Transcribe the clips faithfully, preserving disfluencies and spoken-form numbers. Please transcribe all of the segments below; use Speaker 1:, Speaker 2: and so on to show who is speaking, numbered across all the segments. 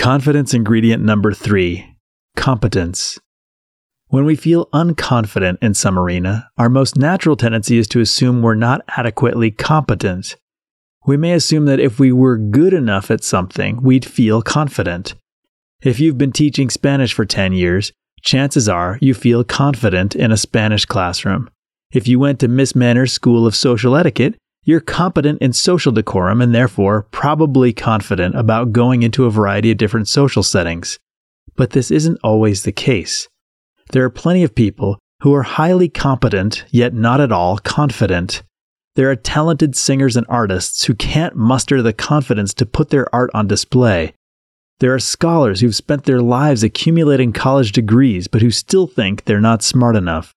Speaker 1: Confidence ingredient number three, competence. When we feel unconfident in some arena, our most natural tendency is to assume we're not adequately competent. We may assume that if we were good enough at something, we'd feel confident. If you've been teaching Spanish for ten years, chances are you feel confident in a Spanish classroom. If you went to Miss Manner's School of Social Etiquette, you're competent in social decorum and therefore probably confident about going into a variety of different social settings. But this isn't always the case. There are plenty of people who are highly competent yet not at all confident. There are talented singers and artists who can't muster the confidence to put their art on display. There are scholars who've spent their lives accumulating college degrees but who still think they're not smart enough.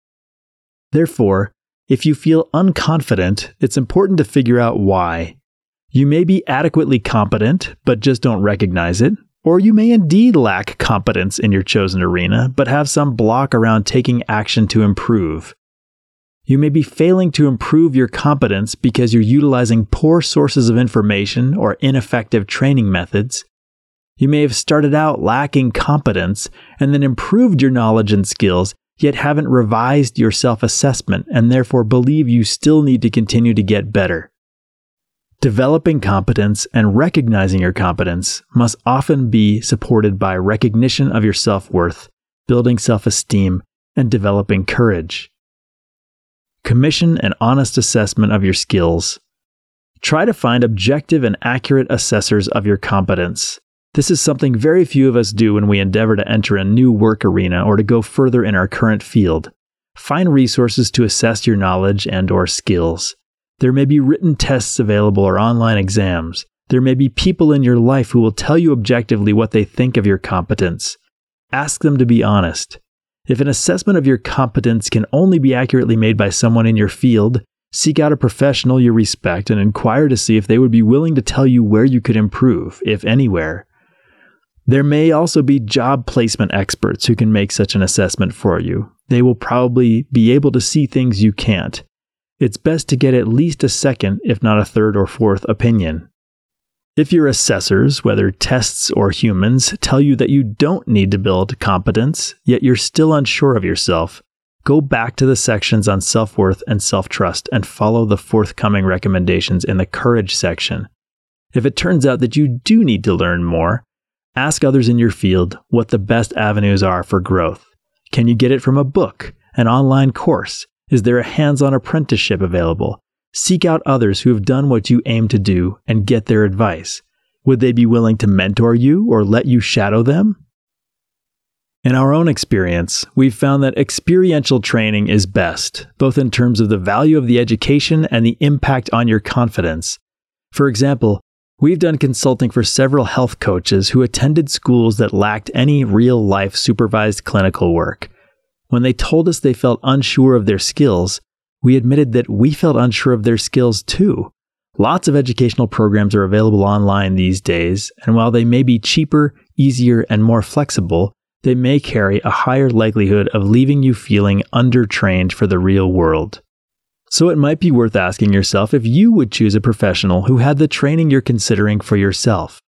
Speaker 1: Therefore, if you feel unconfident, it's important to figure out why. You may be adequately competent, but just don't recognize it, or you may indeed lack competence in your chosen arena, but have some block around taking action to improve. You may be failing to improve your competence because you're utilizing poor sources of information or ineffective training methods. You may have started out lacking competence and then improved your knowledge and skills, yet haven't revised your self-assessment and therefore believe you still need to continue to get better. Developing competence and recognizing your competence must often be supported by recognition of your self-worth, building self-esteem, and developing courage. Commission an honest assessment of your skills. Try to find objective and accurate assessors of your competence. This is something very few of us do when we endeavor to enter a new work arena or to go further in our current field. Find resources to assess your knowledge and/or skills. There may be written tests available or online exams. There may be people in your life who will tell you objectively what they think of your competence. Ask them to be honest. If an assessment of your competence can only be accurately made by someone in your field, seek out a professional you respect and inquire to see if they would be willing to tell you where you could improve, if anywhere. There may also be job placement experts who can make such an assessment for you. They will probably be able to see things you can't. It's best to get at least a second, if not a third or fourth opinion. If your assessors, whether tests or humans, tell you that you don't need to build competence, yet you're still unsure of yourself, go back to the sections on self-worth and self-trust and follow the forthcoming recommendations in the courage section. If it turns out that you do need to learn more, ask others in your field what the best avenues are for growth. Can you get it from a book, an online course? Is there a hands-on apprenticeship available? Seek out others who have done what you aim to do and get their advice. Would they be willing to mentor you or let you shadow them? In our own experience, we've found that experiential training is best, both in terms of the value of the education and the impact on your confidence. For example, we've done consulting for several health coaches who attended schools that lacked any real-life supervised clinical work. When they told us they felt unsure of their skills, we admitted that we felt unsure of their skills too. Lots of educational programs are available online these days, and while they may be cheaper, easier, and more flexible, they may carry a higher likelihood of leaving you feeling undertrained for the real world. So it might be worth asking yourself if you would choose a professional who had the training you're considering for yourself.